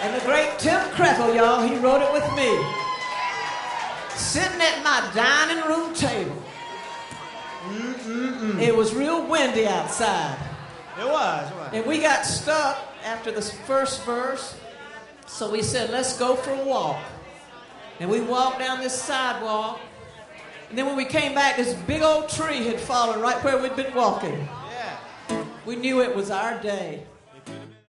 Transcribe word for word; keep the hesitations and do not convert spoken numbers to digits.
And the great Tim Krekel, y'all, he wrote it with me. Sitting at my dining room table. Mm-mm-mm. It was real windy outside. It was, it was. And we got stuck after the first verse. So we said, let's go for a walk. And we walked down this sidewalk. And then when we came back, this big old tree had fallen right where we'd been walking. Yeah. We knew it was our day.